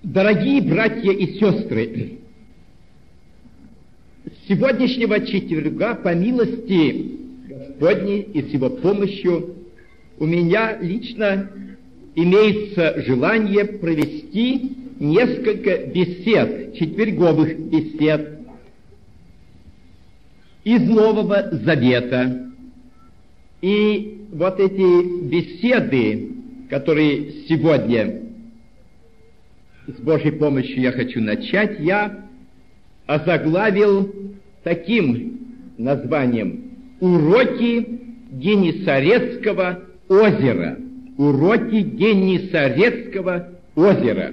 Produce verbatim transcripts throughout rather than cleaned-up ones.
Дорогие братья и сестры, с сегодняшнего четверга, по милости Господней и с Его помощью, у меня лично имеется желание провести несколько бесед, четверговых бесед из Нового Завета. И вот эти беседы, которые сегодня с Божьей помощью я хочу начать, я озаглавил таким названием «Уроки Генесарецкого озера». Уроки Генесарецкого озера.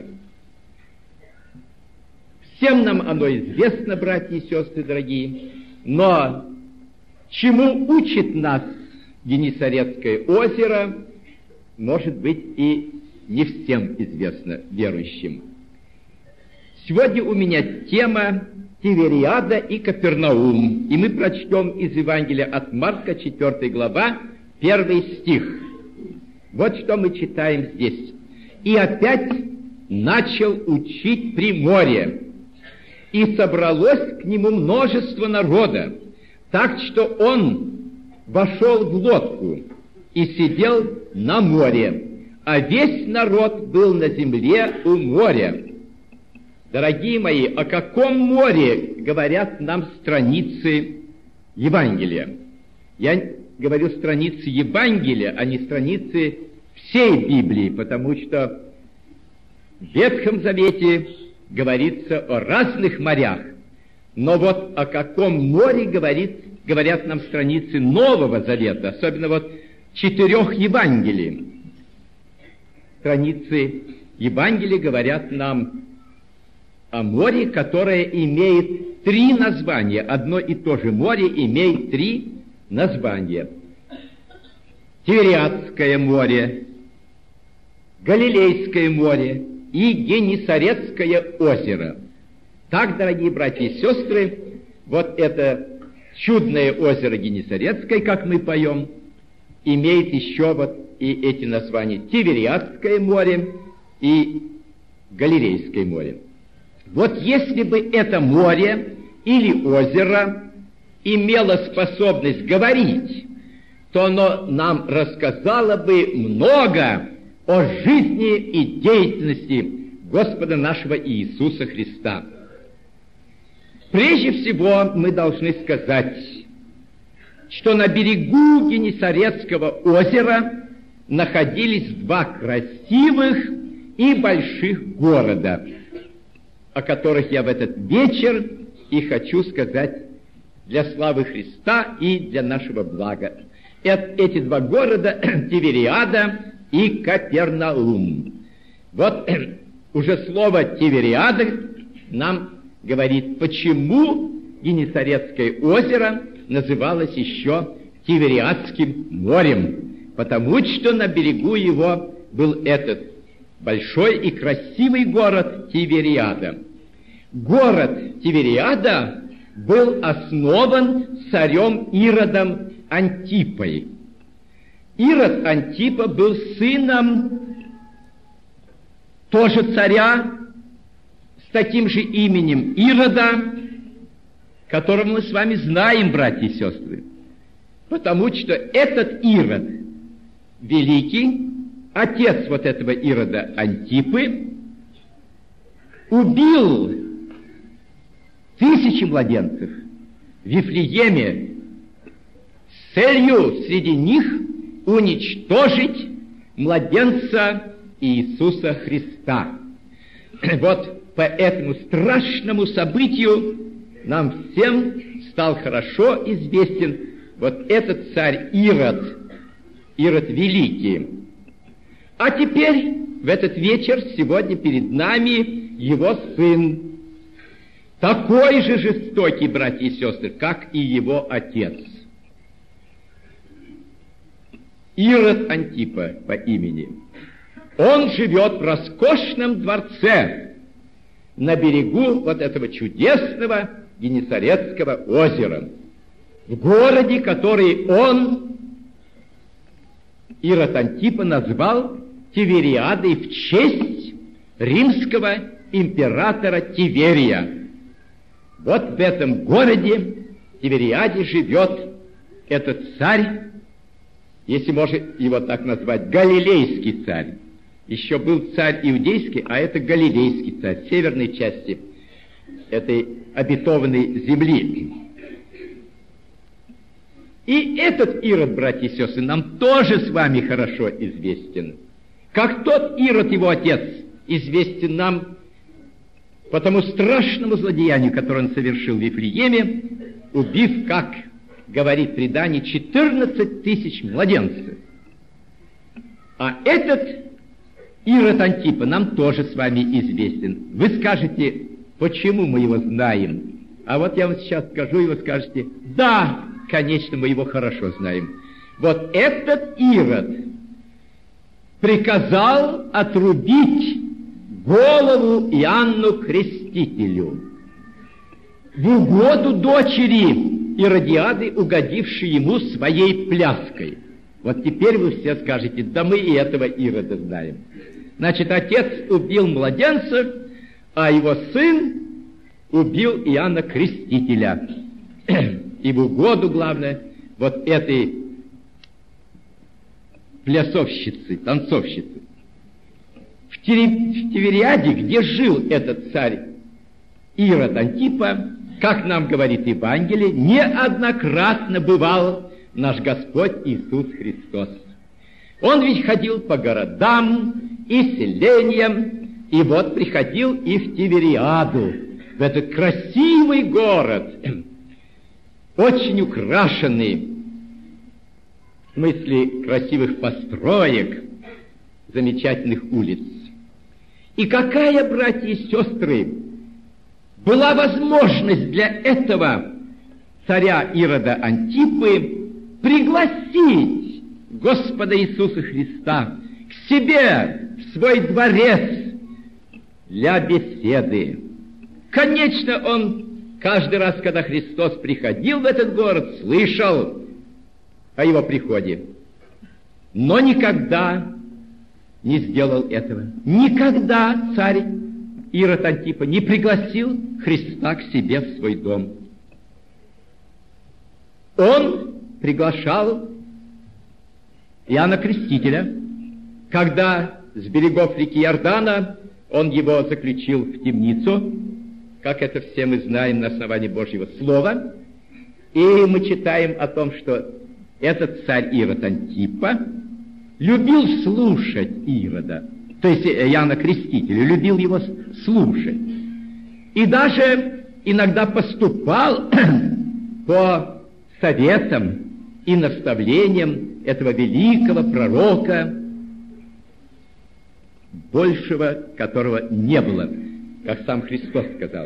Всем нам оно известно, братья и сестры дорогие, но чему учит нас Генесарецкое озеро, может быть, и не всем известно верующим. Сегодня у меня тема Тивериада и Капернаум, и мы прочтем из Евангелия от Марка, четвёртая глава, первый стих. Вот что мы читаем здесь. «И опять начал учить при море, и собралось к нему множество народа, так что он вошел в лодку и сидел на море, а весь народ был на земле у моря». Дорогие мои, о каком море говорят нам страницы Евангелия? Я говорю страницы Евангелия, а не страницы всей Библии, потому что в Ветхом Завете говорится о разных морях. Но вот о каком море говорит, говорят нам страницы Нового Завета, особенно вот четырех Евангелий. Страницы Евангелия говорят нам о море, которое имеет три названия. Одно и то же море имеет три названия. Тивериадское море, Галилейское море и Генесарецкое озеро. Так, дорогие братья и сестры, вот это чудное озеро Генесарецкое, как мы поем, имеет еще вот и эти названия: Тивериадское море и Галилейское море. Вот если бы это море или озеро имело способность говорить, то оно нам рассказало бы много о жизни и деятельности Господа нашего Иисуса Христа. Прежде всего мы должны сказать, что на берегу Генесарецкого озера находились два красивых и больших города, о которых я в этот вечер и хочу сказать для славы Христа и для нашего блага. Эти два города — Тивериада и Капернаум. Вот уже слово Тивериада нам говорит, почему Генесарецкое озеро называлось еще Тивериадским морем. Потому что на берегу его был этот большой и красивый город Тивериада. Город Тивериада был основан царем Иродом Антипой. Ирод Антипа был сыном тоже царя с таким же именем Ирода, которого мы с вами знаем, братья и сестры. Потому что этот Ирод великий, отец вот этого Ирода Антипы, убил тысячи младенцев в Вифлееме с целью среди них уничтожить младенца Иисуса Христа. Вот по этому страшному событию нам всем стал хорошо известен вот этот царь Ирод, Ирод Великий. А теперь, в этот вечер, сегодня перед нами его сын, такой же жестокий, братья и сестры, как и его отец. Ирод Антипа по имени. Он живет в роскошном дворце на берегу вот этого чудесного Генесарецкого озера, в городе, который он, Ирод Антипа, назвал Тивериадой в честь римского императора Тиверия. Вот в этом городе, Тивериаде, живет этот царь, если можно его так назвать, галилейский царь. Еще был царь иудейский, а это галилейский царь, северной части этой обетованной земли. И этот Ирод, братья и сестры, нам тоже с вами хорошо известен. Как тот Ирод, его отец, известен нам по тому страшному злодеянию, которое он совершил в Вифлееме, убив, как говорит предание, четырнадцать тысяч младенцев. А этот Ирод Антипа нам тоже с вами известен. Вы скажете, почему мы его знаем? А вот я вам сейчас скажу, и вы скажете, да, конечно, мы его хорошо знаем. Вот этот Ирод приказал отрубить голову Иоанну Крестителю в угоду дочери Иродиады, угодившей ему своей пляской. Вот теперь вы все скажете, да мы и этого Ирода знаем. Значит, отец убил младенца, а его сын убил Иоанна Крестителя. И в угоду, главное, вот этой плясовщицы, танцовщицы. В Тивериаде, где жил этот царь Ирод Антипа, как нам говорит Евангелие, неоднократно бывал наш Господь Иисус Христос. Он ведь ходил по городам и селениям, и вот приходил и в Тивериаду, в этот красивый город, очень украшенный, в смысле красивых построек, замечательных улиц. И какая, братья и сестры, была возможность для этого царя Ирода Антипы пригласить Господа Иисуса Христа к себе в свой дворец для беседы. Конечно, он каждый раз, когда Христос приходил в этот город, слышал о его приходе, но никогда не сделал этого. Никогда царь Ирод Антипа не пригласил Христа к себе в свой дом. Он приглашал Иоанна Крестителя, когда с берегов реки Иордана он его заключил в темницу, как это все мы знаем на основании Божьего Слова, и мы читаем о том, что этот царь Ирод Антипа любил слушать Ирода, то есть Иоанна Крестителя, любил его слушать. И даже иногда поступал по советам и наставлениям этого великого пророка, большего которого не было, как сам Христос сказал.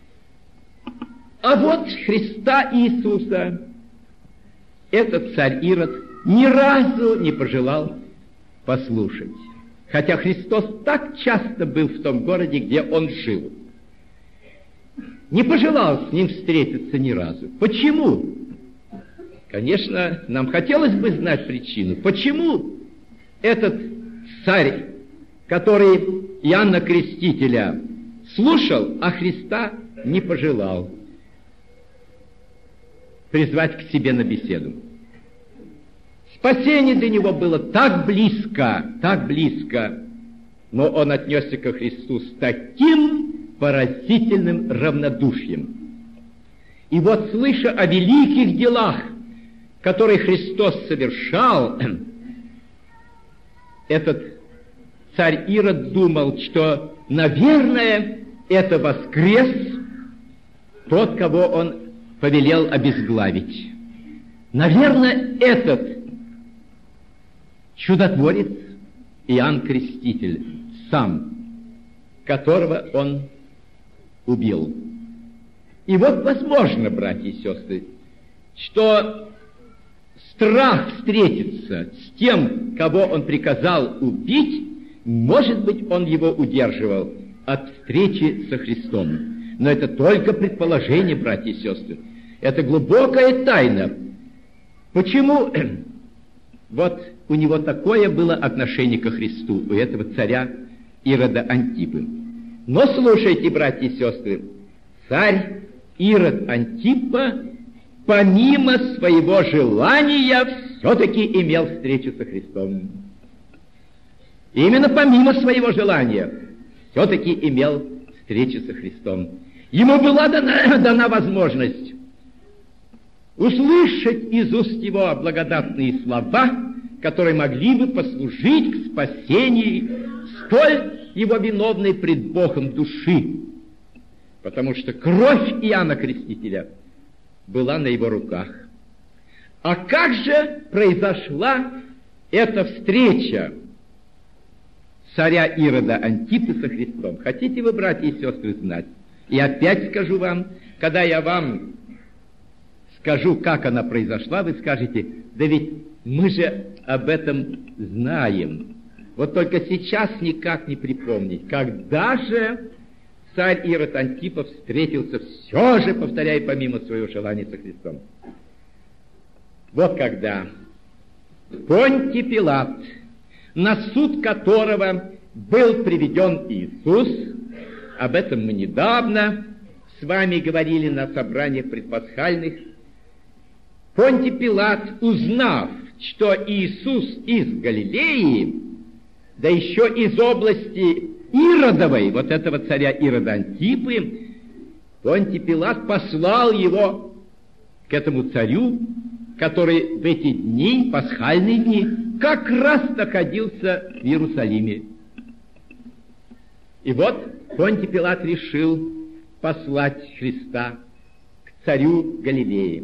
А вот Христа Иисуса этот царь Ирод ни разу не пожелал послушать. Хотя Христос так часто был в том городе, где он жил. Не пожелал с ним встретиться ни разу. Почему? Конечно, нам хотелось бы знать причину. Почему этот царь, который Иоанна Крестителя слушал, а Христа не пожелал призвать к себе на беседу? Спасение для него было так близко, так близко, но он отнесся ко Христу с таким поразительным равнодушием. И вот, слыша о великих делах, которые Христос совершал, этот царь Ирод думал, что, наверное, это воскрес тот, кого он повелел обезглавить. Наверное, этот чудотворец Иоанн Креститель сам, которого он убил. И вот возможно, братья и сестры, что страх встретиться с тем, кого он приказал убить, может быть, он его удерживал от встречи со Христом. Но это только предположение, братья и сестры. Это глубокая тайна. Почему вот у него такое было отношение ко Христу, у этого царя Ирода Антипы. Но слушайте, братья и сестры, царь Ирод Антипа, помимо своего желания, все-таки имел встречу со Христом. Именно помимо своего желания, все-таки имел встречу со Христом. Ему была дана, дана возможность услышать из уст его благодатные слова, которые могли бы послужить к спасению столь его виновной пред Богом души, потому что кровь Иоанна Крестителя была на его руках. А как же произошла эта встреча царя Ирода Антипы со Христом? Хотите вы, братья и сестры, знать? И опять скажу вам, когда я вам скажу, как она произошла, вы скажете: да ведь мы же об этом знаем. Вот только сейчас никак не припомнить, когда же царь Ирод Антипа встретился все же, повторяю, помимо своего желания со Христом. Вот когда Понтий Пилат, на суд которого был приведен Иисус, об этом мы недавно с вами говорили на собраниях предпасхальных, Понтий Пилат, узнав, что Иисус из Галилеи, да еще из области Иродовой, вот этого царя Ирода Антипы, Понтий Пилат послал его к этому царю, который в эти дни, пасхальные дни, как раз находился в Иерусалиме. И вот Понтий Пилат решил послать Христа к царю Галилеи.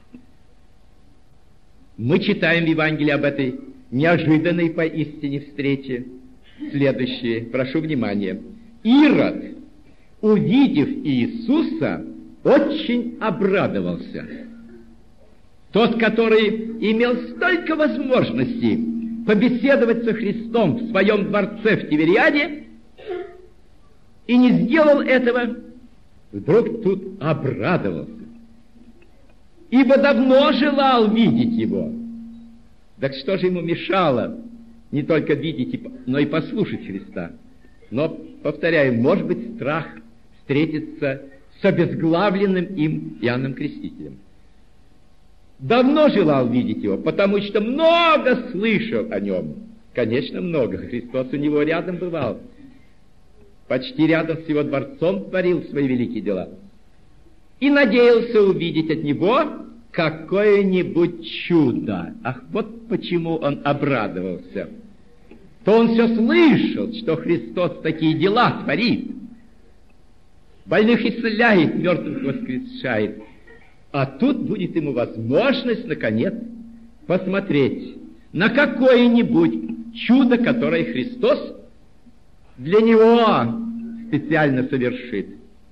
Мы читаем в Евангелии об этой неожиданной поистине встрече следующее. Прошу внимания. Ирод, увидев Иисуса, очень обрадовался. Тот, который имел столько возможностей побеседовать со Христом в своем дворце в Тивериаде и не сделал этого, вдруг тут обрадовался. Ибо давно желал видеть его. Так что же ему мешало не только видеть, но и послушать Христа? Но, повторяю, может быть, страх встретиться с обезглавленным им Иоанном Крестителем. Давно желал видеть его, потому что много слышал о нем. Конечно, много. Христос у него рядом бывал. Почти рядом с его дворцом творил свои великие дела. И надеялся увидеть от него какое-нибудь чудо. Ах, вот почему он обрадовался. То он все слышал, что Христос такие дела творит. Больных исцеляет, мертвых воскрешает. А тут будет ему возможность, наконец, посмотреть на какое-нибудь чудо, которое Христос для него специально совершит.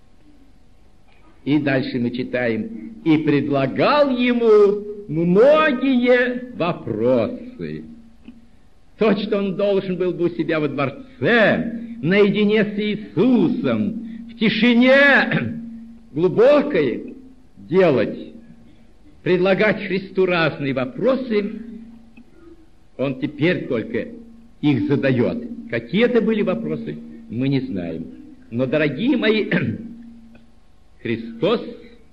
И дальше мы читаем: и предлагал ему многие вопросы. То, что он должен был бы у себя во дворце, наедине с Иисусом, в тишине глубокой делать, предлагать Христу разные вопросы, он теперь только их задает. Какие это были вопросы, мы не знаем. Но, дорогие мои, Христос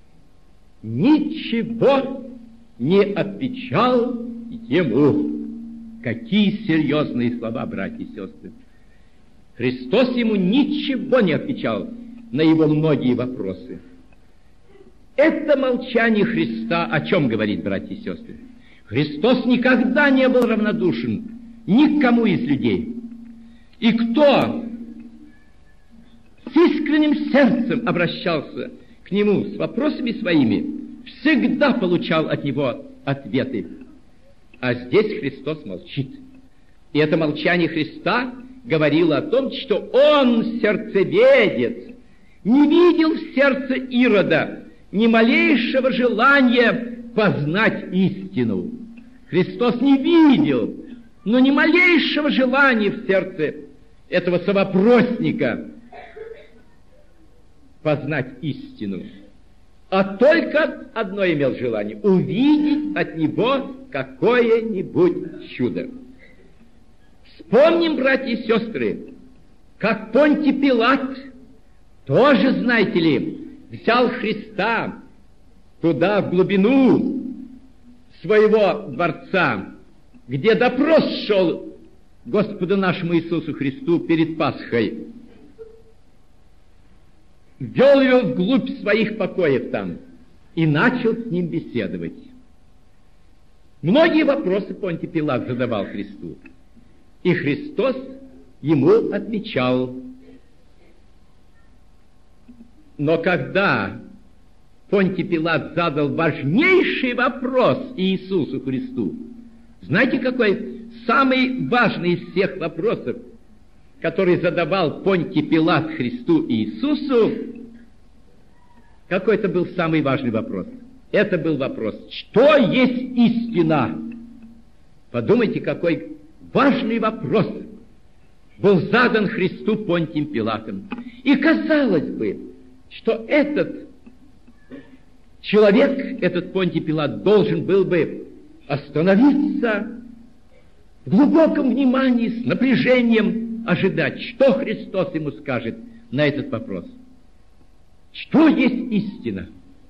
ничего не отвечал ему. Какие серьезные слова, братья и сестры! Христос ему ничего не отвечал на его многие вопросы. Это молчание Христа о чем говорит, братья и сестры? Христос никогда не был равнодушен ни к кому из людей. И кто с искренним сердцем обращался к Нему с вопросами своими, всегда получал от Него ответы. А здесь Христос молчит. И это молчание Христа говорило о том, что Он, сердцеведец, не видел в сердце Ирода ни малейшего желания познать истину. Христос не видел, но ни малейшего желания в сердце этого совопросника познать истину. А только одно имел желание — увидеть от него какое-нибудь чудо. Вспомним, братья и сестры, как Понтий Пилат тоже, знаете ли, взял Христа туда, в глубину своего дворца, где допрос шел Господу нашему Иисусу Христу перед Пасхой. Ввел его вглубь своих покоев там и начал с ним беседовать. Многие вопросы Понтий Пилат задавал Христу, и Христос ему отвечал. Но когда Понтий Пилат задал важнейший вопрос Иисусу Христу, знаете, какой самый важный из всех вопросов, который задавал Понтий Пилат Христу Иисусу, какой это был самый важный вопрос? Это был вопрос, что есть истина? Подумайте, какой важный вопрос был задан Христу Понтием Пилатом. И казалось бы, что этот человек, этот Понтий Пилат, должен был бы остановиться в глубоком внимании, с напряжением ожидать, что Христос ему скажет на этот вопрос. Что есть истина?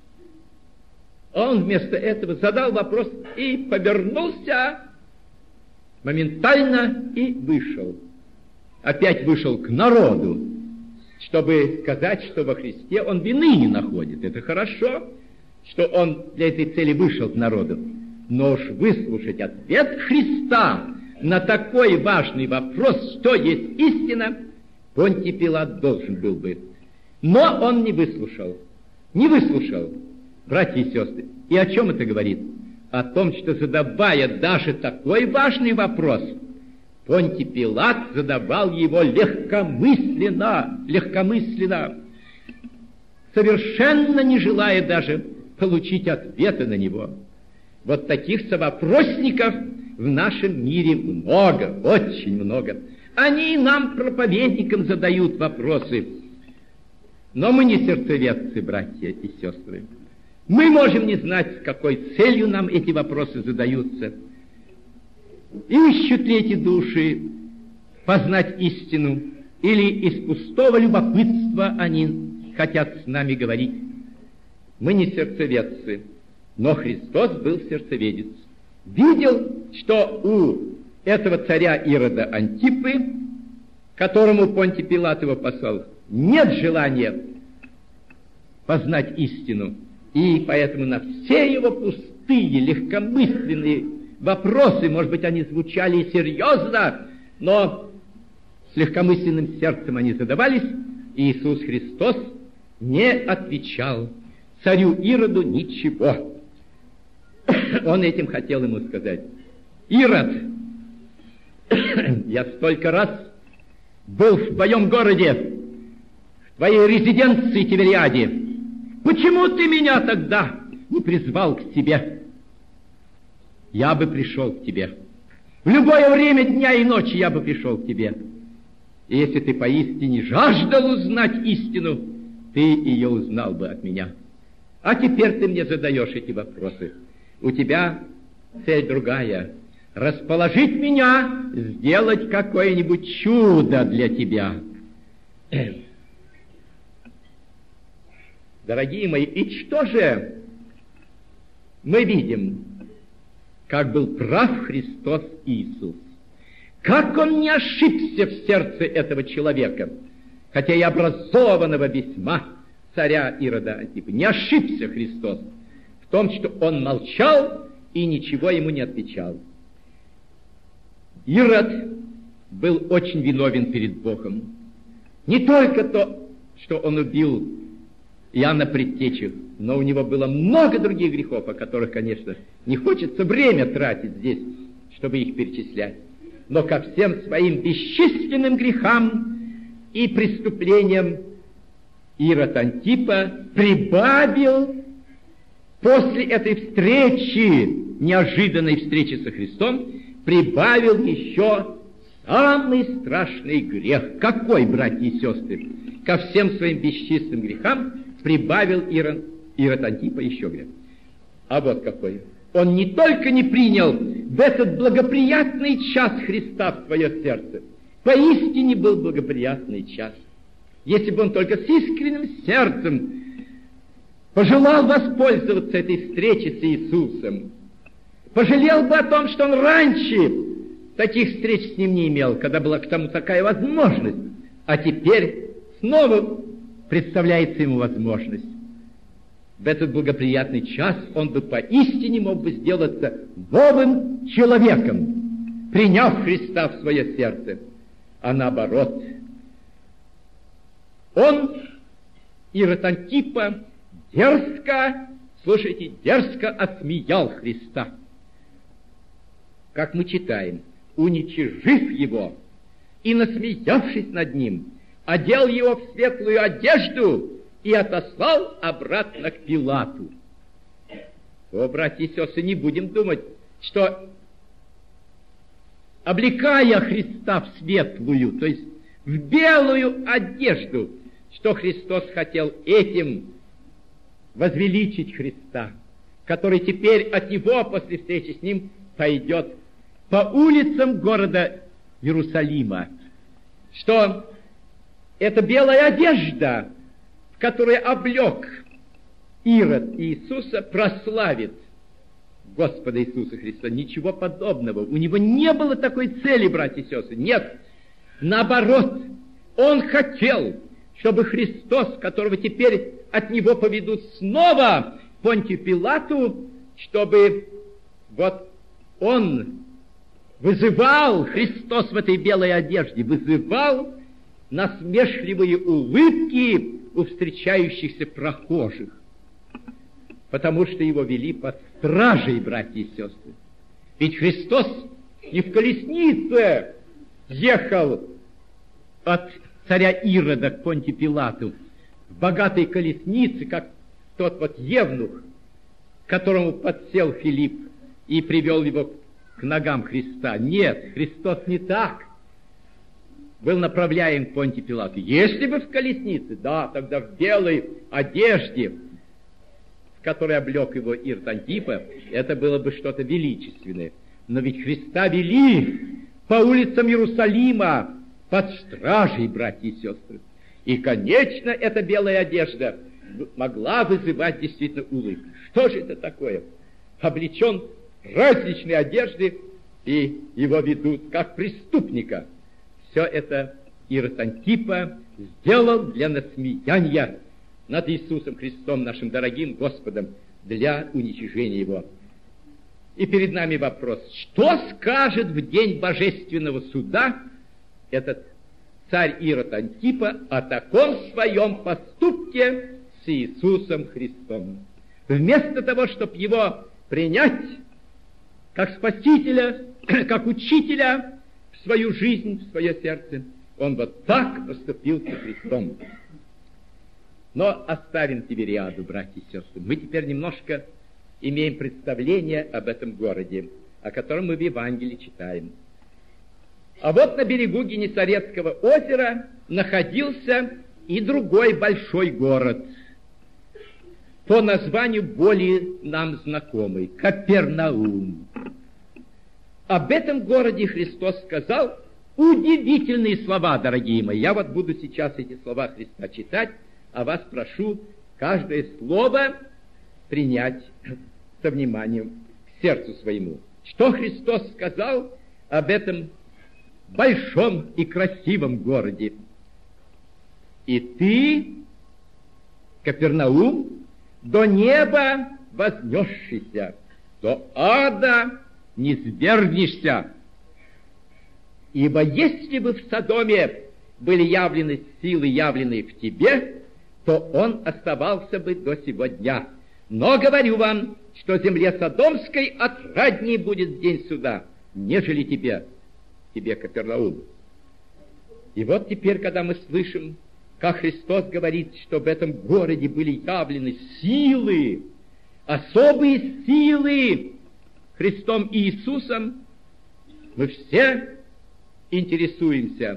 Он вместо этого задал вопрос и повернулся моментально и вышел. Опять вышел к народу, чтобы сказать, что во Христе он вины не находит. Это хорошо, что он для этой цели вышел к народу. Но уж выслушать ответ Христа на такой важный вопрос, что есть истина, Понтий Пилат должен был бы. Но он не выслушал. Не выслушал, братья и сестры. И о чем это говорит? О том, что, задавая даже такой важный вопрос, Понтий Пилат задавал его легкомысленно, легкомысленно, совершенно не желая даже получить ответа на него. Вот таких совопросников в нашем мире много, очень много. Они нам, проповедникам, задают вопросы. Но мы не сердцеведцы, братья и сестры. Мы можем не знать, с какой целью нам эти вопросы задаются. Ищут ли эти души познать истину, или из пустого любопытства они хотят с нами говорить. Мы не сердцеведцы, но Христос был сердцеведец. Видел, что у этого царя Ирода Антипы, которому Понтий Пилат его послал, нет желания познать истину, и поэтому на все его пустые, легкомысленные вопросы, может быть, они звучали серьезно, но с легкомысленным сердцем они задавались, и Иисус Христос не отвечал царю Ироду ничего. Он этим хотел ему сказать: Ирод, я столько раз был в твоем городе, в твоей резиденции Тивериаде. Почему ты меня тогда не призвал к себе? Я бы пришел к тебе. В любое время дня и ночи я бы пришел к тебе. И если ты поистине жаждал узнать истину, ты ее узнал бы от меня. А теперь ты мне задаешь эти вопросы. У тебя цель другая. Расположить меня, сделать какое-нибудь чудо для тебя. Дорогие мои, и что же мы видим? Как был прав Христос Иисус. Как он не ошибся в сердце этого человека, хотя и образованного весьма царя Ирода Антипы. Не ошибся Христос в том, что он молчал и ничего ему не отвечал. Ирод был очень виновен перед Богом. Не только то, что он убил Иоанна Предтечу, но у него было много других грехов, о которых, конечно, не хочется время тратить здесь, чтобы их перечислять. Но ко всем своим бесчисленным грехам и преступлениям Ирод Антипа прибавил после этой встречи, неожиданной встречи со Христом, прибавил еще самый страшный грех. Какой, братья и сестры? Ко всем своим бесчисленным грехам прибавил Ирод, Ирод Антипа еще грех. А вот какой. Он не только не принял в этот благоприятный час Христа в свое сердце, Поистине был благоприятный час. Если бы он только с искренним сердцем пожелал воспользоваться этой встречей с Иисусом, пожалел бы о том, что он раньше таких встреч с ним не имел, когда была к тому такая возможность, а теперь снова представляется ему возможность. В этот благоприятный час он бы поистине мог бы сделаться новым человеком, приняв Христа в свое сердце. А наоборот, он, Ирод Антипа, дерзко, слушайте, дерзко отсмеял Христа. Как мы читаем, уничижив его и насмеявшись над ним, одел его в светлую одежду и отослал обратно к Пилату. О, братья и сестры, не будем думать, что, облекая Христа в светлую, то есть в белую одежду, что Христос хотел этим возвеличить Христа, который теперь от Него, после встречи с Ним, пойдет по улицам города Иерусалима, что эта белая одежда, в которой облек Ирод Иисуса, прославит Господа Иисуса Христа. Ничего подобного. У него не было такой цели, братья и сестры. Нет. Наоборот, он хотел, чтобы Христос, которого теперь от него поведут снова Понтию Пилату, чтобы вот он вызывал, Христос в этой белой одежде, вызывал насмешливые улыбки у встречающихся прохожих, потому что его вели под стражей, братья и сестры. Ведь Христос не в колеснице ехал от царя Ирода к Понтию Пилату, в богатой колеснице, как тот вот евнух, к которому подсел Филипп и привел его к ногам Христа. Нет, Христос не так был направляем к Понтию Пилату. Если бы в колеснице, да, тогда в белой одежде, в которой облег его Ирод Антипа, это было бы что-то величественное. Но ведь Христа вели по улицам Иерусалима под стражей, братья и сестры. И, конечно, эта белая одежда могла вызывать действительно улыбку. Что же это такое? Облечен в различные одежды, и его ведут как преступника. Все это Ирод Антипа сделал для насмеяния над Иисусом Христом, нашим дорогим Господом, для уничижения его. И перед нами вопрос, что скажет в день божественного суда этот царь Ирод Антипа о таком своем поступке с Иисусом Христом? Вместо того, чтобы его принять как Спасителя, как Учителя в свою жизнь, в свое сердце, он вот так поступил со Христом. Но оставим Тивериаду, братья и сестры. Мы теперь немножко имеем представление об этом городе, о котором мы в Евангелии читаем. А вот на берегу Генесаретского озера находился и другой большой город, по названию более нам знакомый — Капернаум. Об этом городе Христос сказал удивительные слова, дорогие мои. Я вот буду сейчас эти слова Христа читать, а вас прошу каждое слово принять со вниманием к сердцу своему. Что Христос сказал об этом большом и красивом городе? «И ты, Капернаум, до неба вознесшийся, до ада не свергнешься. Ибо если бы в Содоме были явлены силы, явленные в тебе, то он оставался бы до сего дня. Но говорю вам, что земле Содомской отраднее будет день суда, нежели тебе, тебе, Капернаум». И вот теперь, когда мы слышим, как Христос говорит, что в этом городе были явлены силы, особые силы Христом и Иисусом, мы все интересуемся.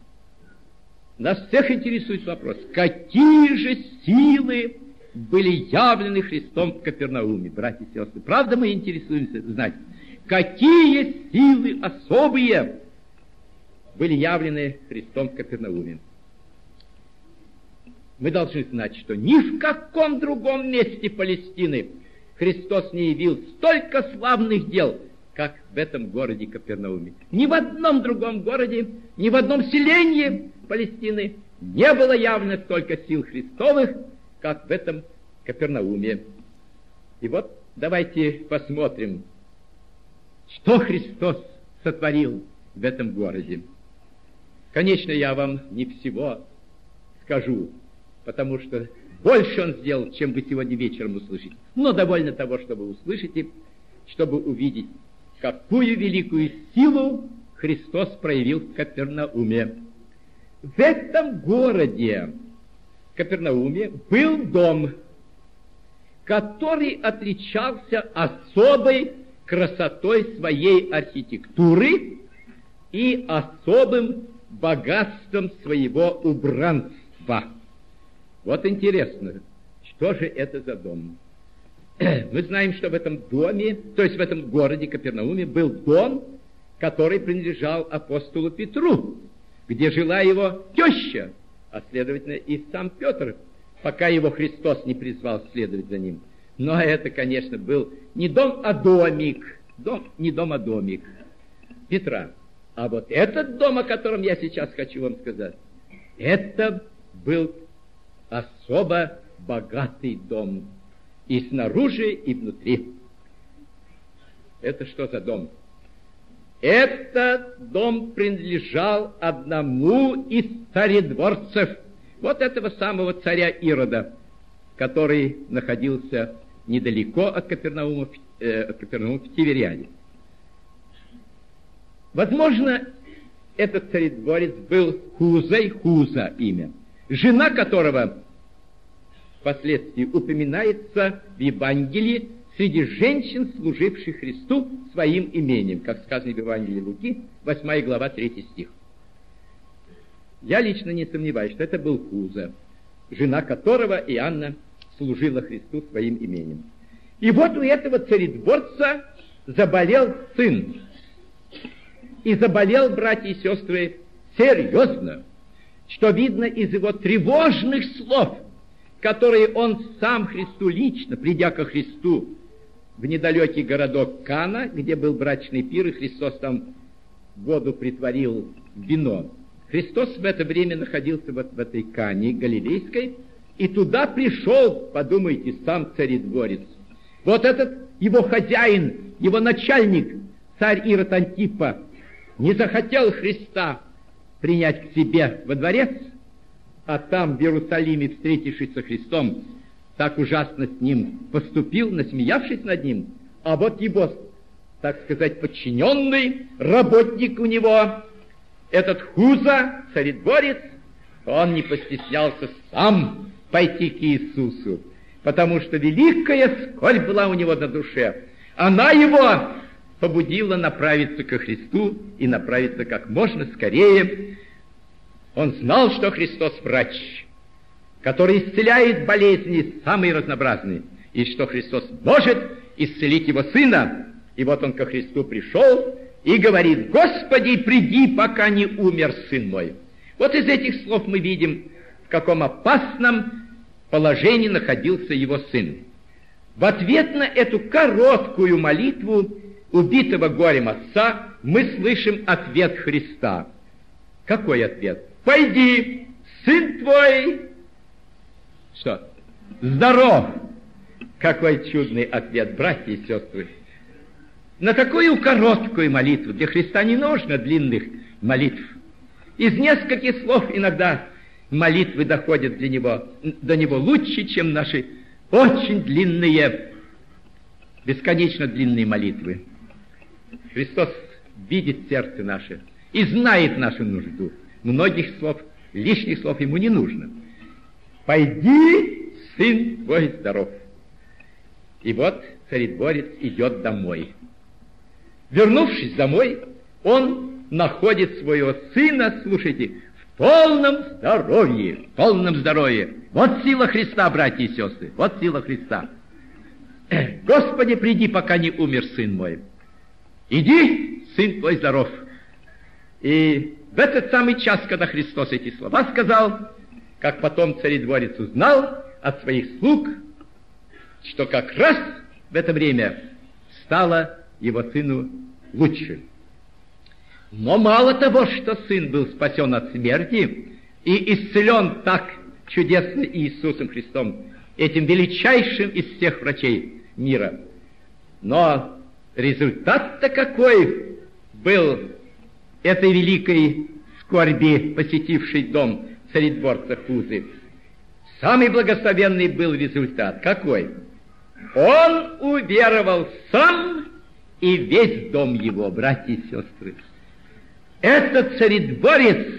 Нас всех интересует вопрос, какие же силы были явлены Христом в Капернауме, братья и сестры. Правда, мы интересуемся знать, какие силы особые были явлены Христом в Капернауме. Мы должны знать, что ни в каком другом месте Палестины Христос не явил столько славных дел, как в этом городе Капернауме. Ни в одном другом городе, ни в одном селении Палестины не было явлено столько сил Христовых, как в этом Капернауме. И вот давайте посмотрим, что Христос сотворил в этом городе. Конечно, я вам не всего скажу, потому что больше Он сделал, чем вы сегодня вечером услышите. Но довольно того, что вы услышите, чтобы увидеть, какую великую силу Христос проявил в Капернауме. В этом городе, Капернауме, был дом, который отличался особой красотой своей архитектуры и особым богатством своего убранства. Вот интересно, что же это за дом? Мы знаем, что в этом доме, то есть в этом городе Капернауме, был дом, который принадлежал апостолу Петру, где жила его теща, а следовательно и сам Петр, пока его Христос не призвал следовать за ним. Но это, конечно, был не дом, а домик, дом, не дом, а домик Петра. А вот этот дом, о котором я сейчас хочу вам сказать, это был особо богатый дом. И снаружи, и внутри. Это что за дом? Этот дом принадлежал одному из царедворцев. Вот этого самого царя Ирода, который находился недалеко от Капернаума, э, от Капернаума в Тивериаде. Возможно, этот царедворец был Хузой, Хуза имя, жена которого впоследствии упоминается в Евангелии среди женщин, служивших Христу своим имением, как сказано в Евангелии Луки, восьмая глава, третий стих. Я лично не сомневаюсь, что это был Хуза, жена которого Иоанна служила Христу своим имением. И вот у этого царедворца заболел сын. И заболел, братья и сестры, серьезно, что видно из его тревожных слов, которые он сам Христу лично, придя ко Христу в недалекий городок Кана, где был брачный пир, и Христос там воду притворил в вино. Христос в это время находился вот в этой Кане Галилейской, и туда пришел, подумайте, сам царедворец. Вот этот его хозяин, его начальник, царь Ирод Антипа, не захотел Христа принять к себе во дворец, а там, в Иерусалиме, встретившись со Христом, так ужасно с ним поступил, насмеявшись над ним, а вот его, так сказать, подчиненный, работник у него, этот Хуза, царедворец, он не постеснялся сам пойти к Иисусу, потому что великая скорбь была у него на душе. Она его побудила направиться ко Христу и направиться как можно скорее. Он знал, что Христос врач, который исцеляет болезни самые разнообразные, и что Христос может исцелить его сына. И вот он ко Христу пришел и говорит: «Господи, приди, пока не умер сын мой». Вот из этих слов мы видим, в каком опасном положении находился его сын. В ответ на эту короткую молитву убитого горем отца мы слышим ответ Христа. Какой ответ? «Пойди, сын твой, что, здоров». Какой чудный ответ, братья и сестры. На такую короткую молитву, для Христа не нужно длинных молитв. Из нескольких слов иногда молитвы доходят для него, до него лучше, чем наши очень длинные, бесконечно длинные молитвы. Христос видит сердце наше и знает нашу нужду. Многих слов, лишних слов ему не нужно. «Пойди, сын твой здоров». И вот царедворец идет домой. Вернувшись домой, он находит своего сына, слушайте, в полном здоровье, в полном здоровье. Вот сила Христа, братья и сестры, вот сила Христа. «Господи, приди, пока не умер сын мой. Иди, сын твой здоров». И В этот самый час, когда Христос эти слова сказал, как потом царедворец узнал от своих слуг, что как раз в это время стало его сыну лучше. Но мало того, что сын был спасен от смерти и исцелен так чудесно Иисусом Христом, этим величайшим из всех врачей мира, но результат-то какой был этой великой скорби, посетившей дом царедворца Хузы? Самый благословенный был результат. Какой? Он уверовал сам и весь дом его, братья и сестры. Этот царедворец,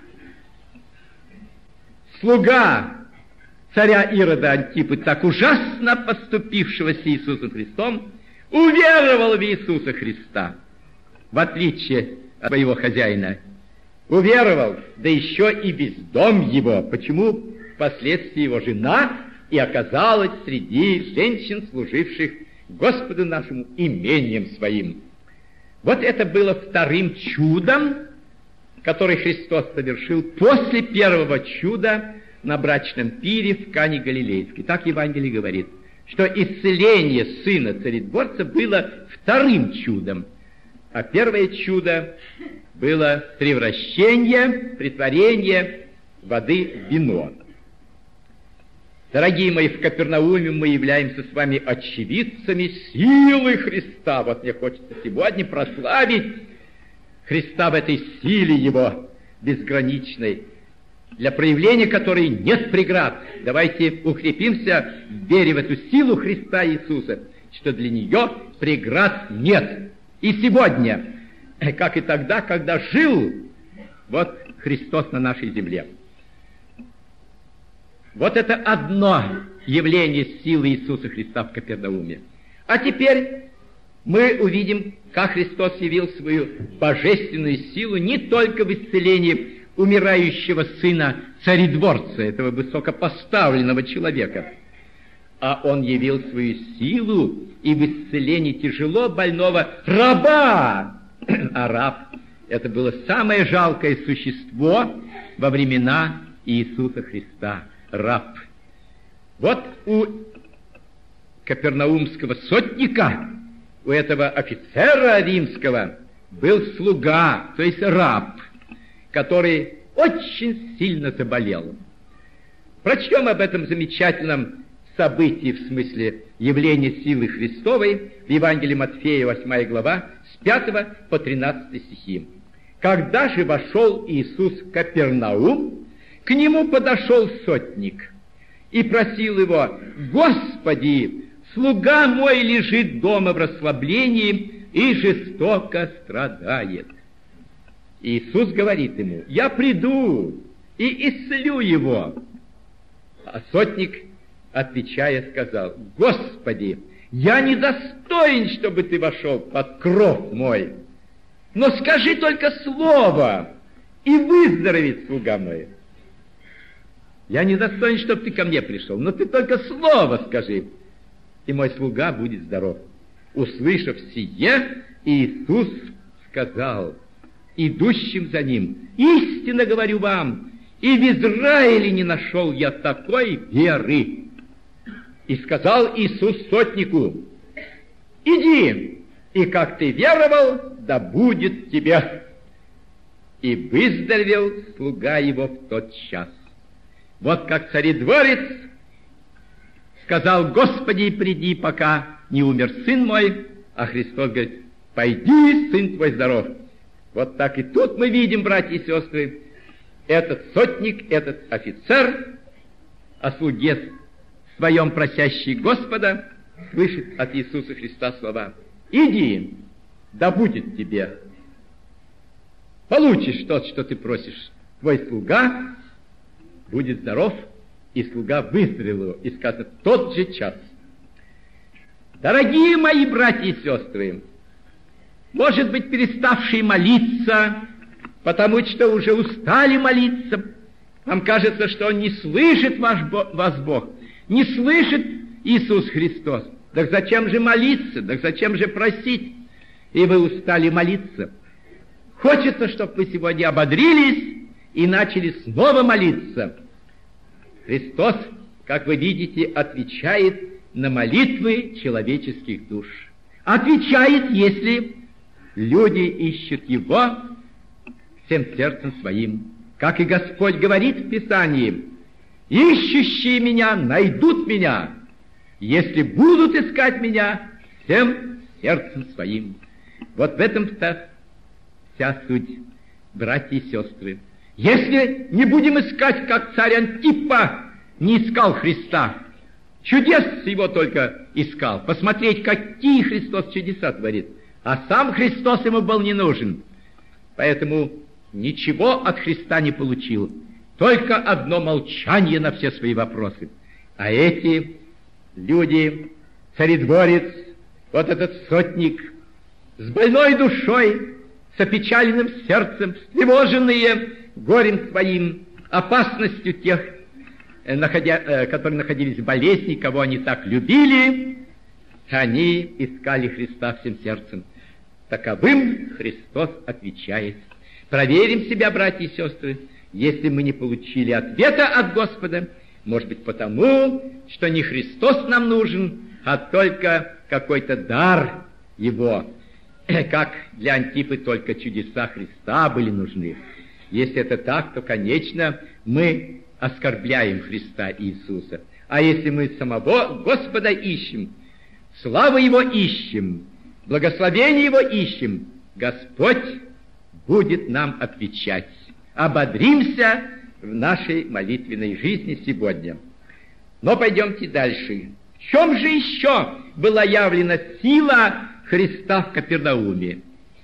слуга царя Ирода Антипы, так ужасно поступившего с Иисусом Христом, уверовал в Иисуса Христа, в отличие от своего хозяина. Уверовал, да еще и весь дом его. Почему? Впоследствии его жена и оказалась среди женщин, служивших Господу нашему имением своим. Вот это было вторым чудом, который Христос совершил после первого чуда на брачном пире в Кане Галилейской. Так Евангелие говорит, что исцеление сына царедворца было вторым чудом, а первое чудо было превращение, претворение воды в вино. Дорогие мои, в Капернауме мы являемся с вами очевидцами силы Христа. Вот мне хочется сегодня прославить Христа в этой силе Его безграничной, для проявления которой нет преград. Давайте укрепимся в вере в эту силу Христа Иисуса, что для нее преград нет. И сегодня, как и тогда, когда жил вот Христос на нашей земле. Вот это одно явление силы Иисуса Христа в Капернауме. А теперь мы увидим, как Христос явил свою божественную силу не только в исцелении умирающего сына царедворца, этого высокопоставленного человека, а Он явил свою силу и в исцелении тяжело больного раба. А раб — это было самое жалкое существо во времена Иисуса Христа. Раб. Вот у капернаумского сотника, у этого офицера римского, был слуга, то есть раб, который очень сильно заболел. Прочтем об этом замечательном событии, в смысле явления силы Христовой, в Евангелии Матфея, восьмая глава, с пятого по тринадцатый стихи. «Когда же вошел Иисус в Капернаум, к нему подошел сотник и просил его: «Господи, слуга мой лежит дома в расслаблении и жестоко страдает». Иисус говорит ему: «Я приду и исцелю его». А сотник, отвечая, сказал: «Господи, я недостоин, чтобы ты вошел под кров мой, но скажи только слово, и выздоровеет слуга мой». Я недостоин, чтобы ты ко мне пришел, но ты только слово скажи, и мой слуга будет здоров. Услышав сие, Иисус сказал идущим за ним: «Истинно говорю вам, и в Израиле не нашел я такой веры». И сказал Иисус сотнику: «Иди, и как ты веровал, да будет тебе». И выздоровел слуга его в тот час. Вот как царедворец сказал: «Господи, приди, пока не умер сын мой», а Христос говорит: «Пойди, сын твой здоров». Вот так и тут мы видим, братья и сестры, этот сотник, этот офицер о слуге своем просящий Господа слышит от Иисуса Христа слова: «Иди, да будет тебе, получишь то, что ты просишь, твой слуга будет здоров». И слуга выздоровел, и сказано, в тот же час. Дорогие мои братья и сестры, может быть, переставшие молиться, потому что уже устали молиться, вам кажется, что Он не слышит ваш, вас Бог, не слышит Иисус Христос. Так зачем же молиться, так зачем же просить? И вы устали молиться. Хочется, чтобы вы сегодня ободрились и начали снова молиться. Христос, как вы видите, отвечает на молитвы человеческих душ. Отвечает, если люди ищут Его всем сердцем своим. Как и Господь говорит в Писании: «Ищущие Меня найдут Меня, если будут искать Меня всем сердцем своим». Вот в этом-то вся суть, братья и сестры. Если не будем искать, как царь Антипа не искал Христа, чудес его только искал, посмотреть, какие Христос чудеса творит, а сам Христос ему был не нужен. Поэтому ничего от Христа не получил, только одно молчание на все свои вопросы. А эти люди, царедворец, вот этот сотник, с больной душой, с опечаленным сердцем, встревоженные горем своим, опасностью тех, находя, которые находились в болезни, кого они так любили, они искали Христа всем сердцем. Таковым Христос отвечает. Проверим себя, братья и сестры, если мы не получили ответа от Господа, может быть, потому, что не Христос нам нужен, а только какой-то дар Его, как для Антипы только чудеса Христа были нужны. Если это так, то, конечно, мы оскорбляем Христа Иисуса. А если мы самого Господа ищем, славы Его ищем, благословения Его ищем, Господь будет нам отвечать. Ободримся в нашей молитвенной жизни сегодня. Но пойдемте дальше. В чем же еще была явлена сила Христа в Капернауме?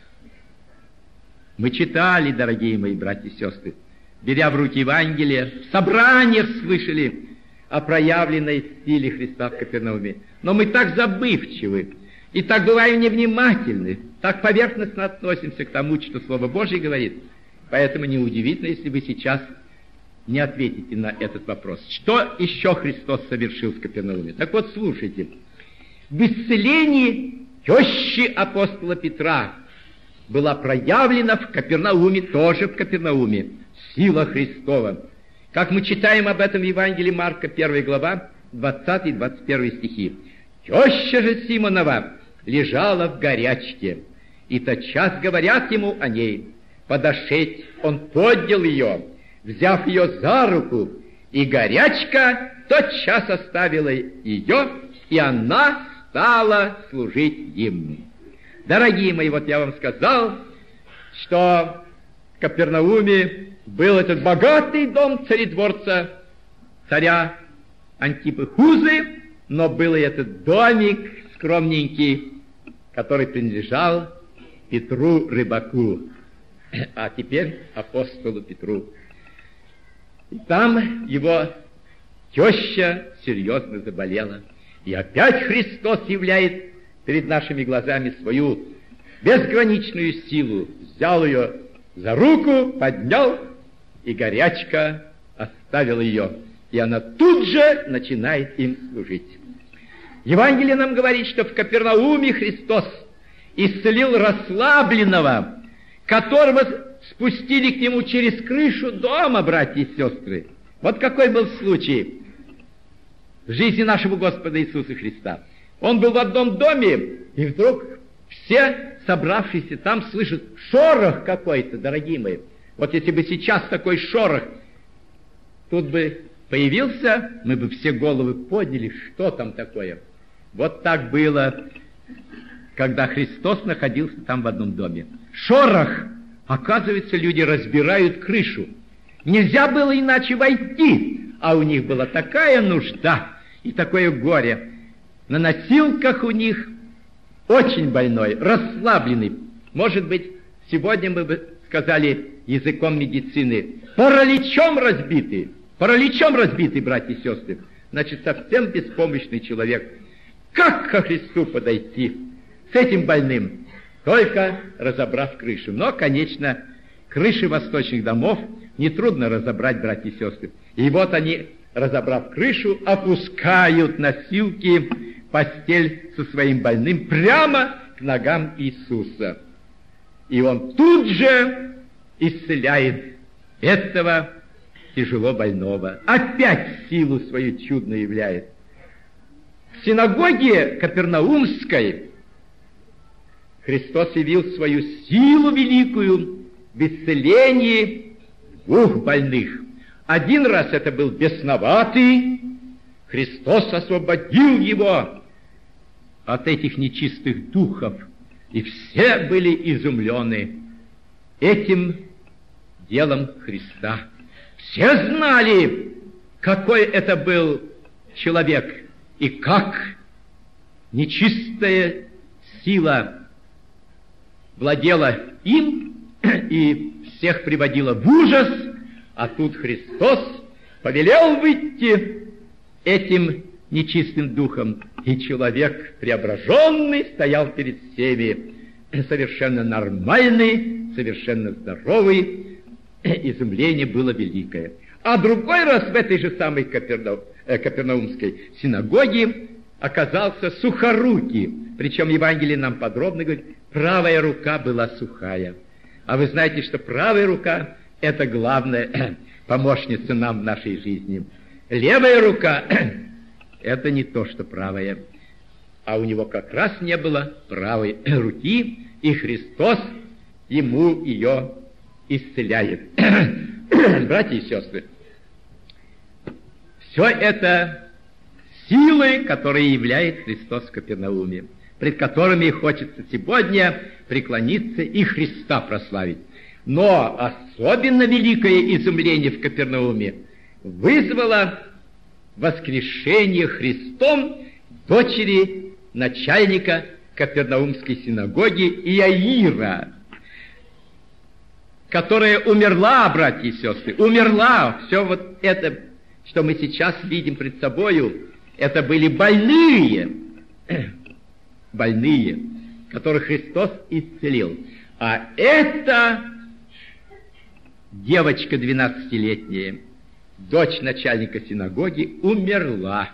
Мы читали, дорогие мои братья и сестры, беря в руки Евангелие, в собраниях слышали о проявленной силе Христа в Капернауме. Но мы так забывчивы и так бываем невнимательны, так поверхностно относимся к тому, что Слово Божье говорит. Поэтому неудивительно, если вы сейчас не ответите на этот вопрос. Что еще Христос совершил в Капернауме? Так вот, слушайте. В исцелении тещи апостола Петра была проявлена в Капернауме, тоже в Капернауме, сила Христова. Как мы читаем об этом в Евангелии Марка, первая глава, двадцатый и двадцать первый стихи. «Теща же Симонова лежала в горячке, и тотчас говорят ему о ней. Подошедь, он поднял ее, взяв ее за руку, и горячка тотчас оставила ее, и она стала служить им». Дорогие мои, вот я вам сказал, что в Капернауме был этот богатый дом царедворца, царя Антипы Хузы, но был и этот домик скромненький, который принадлежал Петру рыбаку, а теперь апостолу Петру. И там его теща серьезно заболела. И опять Христос являет перед нашими глазами свою безграничную силу. Взял ее за руку, поднял, и горячка оставила ее. И она тут же начинает им служить. Евангелие нам говорит, что в Капернауме Христос исцелил расслабленного, которого спустили к нему через крышу дома, братья и сестры. Вот какой был случай в жизни нашего Господа Иисуса Христа. Он был в одном доме, и вдруг все собравшиеся там слышат шорох какой-то, дорогие мои. Вот если бы сейчас такой шорох тут бы появился, мы бы все головы подняли, что там такое. Вот так было, когда Христос находился там в одном доме. Шорох! Оказывается, люди разбирают крышу. Нельзя было иначе войти, а у них была такая нужда и такое горе. На носилках у них очень больной, расслабленный. Может быть, сегодня мы бы сказали языком медицины, параличом разбитый, параличом разбитый, братья и сестры. Значит, совсем беспомощный человек. Как ко Христу подойти с этим больным? Только разобрав крышу. Но, конечно, крыши восточных домов нетрудно разобрать, братья и сестры. И вот они, разобрав крышу, опускают носилки, постель со своим больным прямо к ногам Иисуса. И он тут же исцеляет этого тяжело больного. Опять силу свою чудно являет. В синагоге Капернаумской Христос явил свою силу великую в исцелении двух больных. Один раз это был бесноватый, Христос освободил его от этих нечистых духов, и все были изумлены этим делом Христа. Все знали, какой это был человек, и как нечистая сила владела им и всех приводила в ужас, а тут Христос повелел выйти этим нечистым духом, и человек преображенный стоял перед всеми, совершенно нормальный, совершенно здоровый. Изумление было великое. А другой раз в этой же самой Капернау, э, Капернаумской синагоге оказался сухорукий. Причем Евангелие нам подробно говорит, правая рука была сухая. А вы знаете, что правая рука — это главная помощница нам в нашей жизни. Левая рука — это не то, что правая. А у него как раз не было правой руки, и Христос ему ее исцеляет. Братья и сестры, все это силы, которые являет Христос в Капернауме, пред которыми хочется сегодня преклониться и Христа прославить. Но особенно великое изумление в Капернауме вызвало воскрешение Христом дочери начальника Капернаумской синагоги Иаира, которая умерла, братья и сестры, умерла. Все вот это, что мы сейчас видим пред собою, это были больные, больные, которых Христос исцелил. А эта девочка двенадцатилетняя, дочь начальника синагоги, умерла.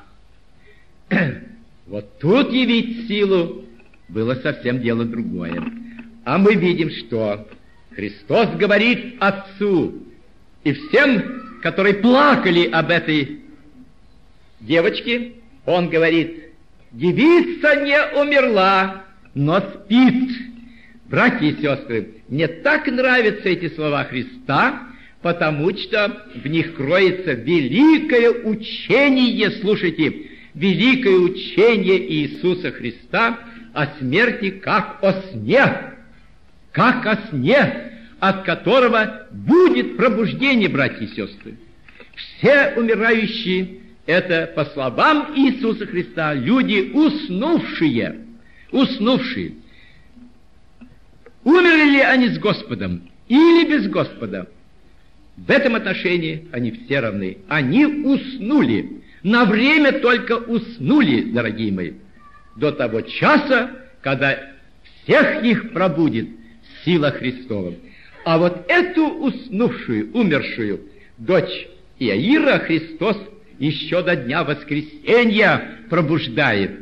Вот тут явить силу было совсем дело другое. А мы видим, что Христос говорит Отцу и всем, которые плакали об этой девочке, Он говорит: девица не умерла, но спит. Братья и сестры, мне так нравятся эти слова Христа, потому что в них кроется великое учение, слушайте, великое учение Иисуса Христа о смерти как о сне, как о сне, от которого будет пробуждение, братья и сестры. Все умирающие — это, по словам Иисуса Христа, люди уснувшие, уснувшие. Умерли ли они с Господом или без Господа? В этом отношении они все равны. Они уснули. На время только уснули, дорогие мои, до того часа, когда всех их пробудит сила Христова. А вот эту уснувшую, умершую дочь Иаира Христос еще до дня воскресения пробуждает.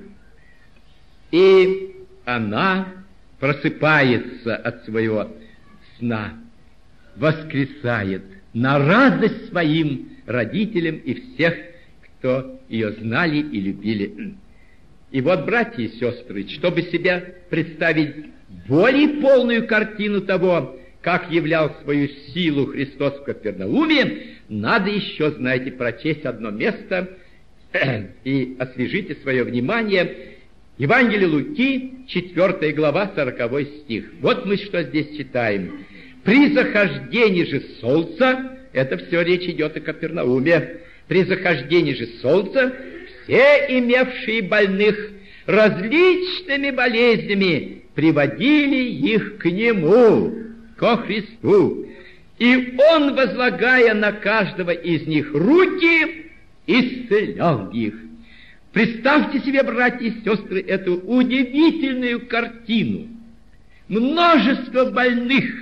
И она просыпается от своего сна, воскресает на радость своим родителям и всех, кто ее знали и любили. И вот, братья и сестры, чтобы себе представить более полную картину того, как являл свою силу Христос в Капернауме, надо еще, знаете, прочесть одно место и освежите свое внимание. Евангелие Луки, четвёртая глава, сороковой стих. Вот мы что здесь читаем. «При захождении же солнца», это все речь идет о Капернауме, «при захождении же солнца все имевшие больных различными болезнями приводили их к Нему, ко Христу. И Он, возлагая на каждого из них руки, исцелял их». Представьте себе, братья и сестры, эту удивительную картину. Множество больных.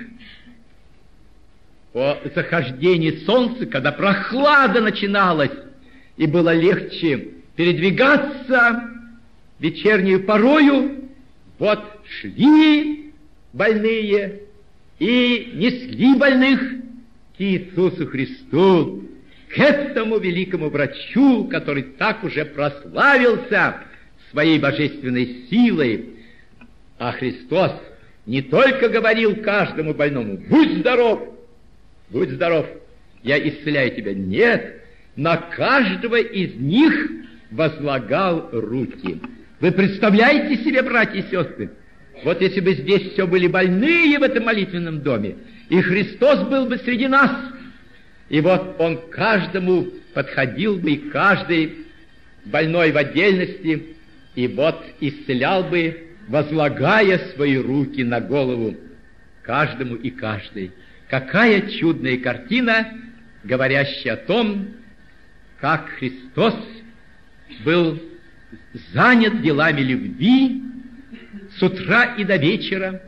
По захождении солнца, когда прохлада начиналась, и было легче передвигаться вечернюю порою, вот шли больные и несли больных к Иисусу Христу, к этому великому врачу, который так уже прославился своей божественной силой. А Христос не только говорил каждому больному: «Будь здоров, будь здоров, я исцеляю тебя». Нет, на каждого из них возлагал руки. Вы представляете себе, братья и сестры, вот если бы здесь все были больные в этом молитвенном доме, и Христос был бы среди нас, и вот Он каждому подходил бы, и каждый больной в отдельности, и вот исцелял бы, возлагая свои руки на голову каждому и каждой. Какая чудная картина, говорящая о том, как Христос был занят делами любви с утра и до вечера,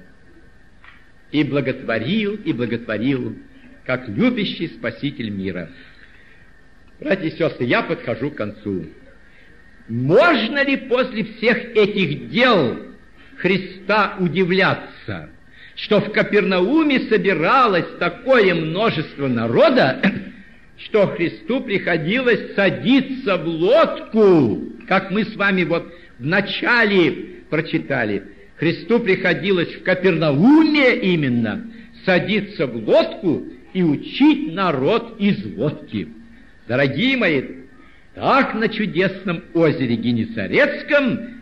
и благотворил, и благотворил, как любящий Спаситель мира. Братья и сестры, я подхожу к концу. Можно ли после всех этих дел Христа удивляться, что в Капернауме собиралось такое множество народа, что Христу приходилось садиться в лодку, как мы с вами вот в начале прочитали. Христу приходилось в Капернауме именно садиться в лодку и учить народ из лодки. Дорогие мои, так на чудесном озере Генесарецком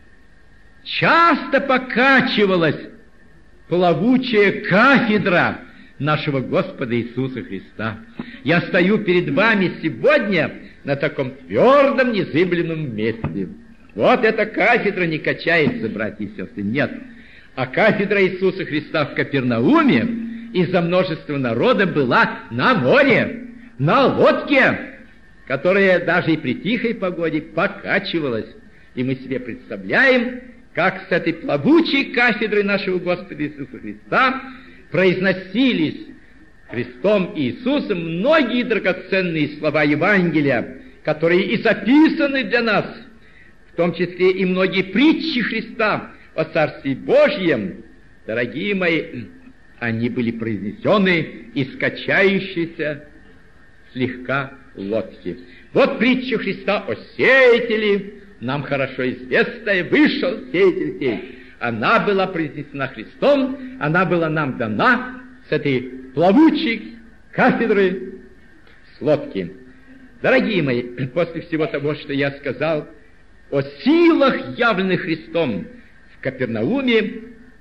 часто покачивалась плавучая кафедра нашего Господа Иисуса Христа. Я стою перед вами сегодня на таком твердом, незыблемом месте. Вот эта кафедра не качается, братья и сестры, нет. А кафедра Иисуса Христа в Капернауме из-за множества народа была на море, на лодке, которая даже и при тихой погоде покачивалась. И мы себе представляем, как с этой плавучей кафедрой нашего Господа Иисуса Христа произносились Христом и Иисусом многие драгоценные слова Евангелия, которые и записаны для нас, в том числе и многие притчи Христа о Царстве Божьем. Дорогие мои, они были произнесены из качающейся слегка лодки. Вот притча Христа о сеятеле, нам хорошо известная: вышел сеятель сеять. Она была произнесена Христом, она была нам дана с этой плавучей кафедры с лодки. Дорогие мои, после всего того, что я сказал о силах, явленных Христом в Капернауме,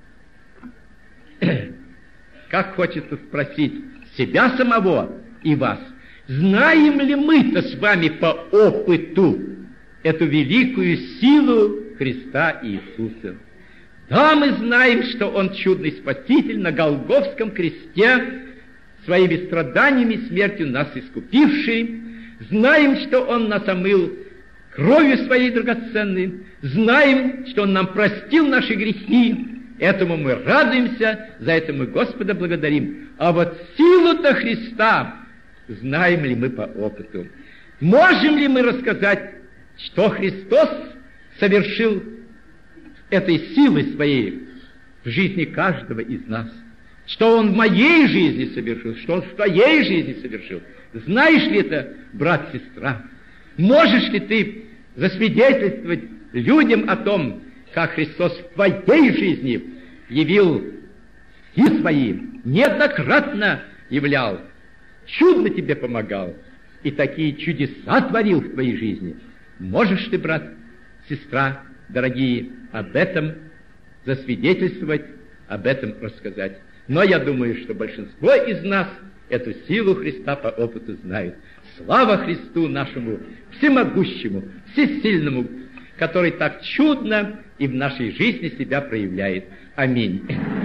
как хочется спросить себя самого и вас: знаем ли мы-то с вами по опыту эту великую силу Христа Иисуса? Да, мы знаем, что Он чудный Спаситель на Голгофском кресте, своими страданиями и смертью нас искупивший. Знаем, что Он нас омыл кровью Своей драгоценной. Знаем, что Он нам простил наши грехи. Этому мы радуемся, за это мы Господа благодарим. А вот силу-то Христа знаем ли мы по опыту? Можем ли мы рассказать, что Христос совершил этой силой Своей в жизни каждого из нас? Что Он в моей жизни совершил, что Он в твоей жизни совершил? Знаешь ли это, брат, сестра? Можешь ли ты засвидетельствовать людям о том, как Христос в твоей жизни явил силы Свои, неоднократно являл, чудно тебе помогал и такие чудеса творил в твоей жизни? Можешь ты, брат, сестра, дорогие, об этом засвидетельствовать, об этом рассказать? Но я думаю, что большинство из нас эту силу Христа по опыту знают. Слава Христу нашему всемогущему, всесильному, который так чудно и в нашей жизни себя проявляет. Аминь.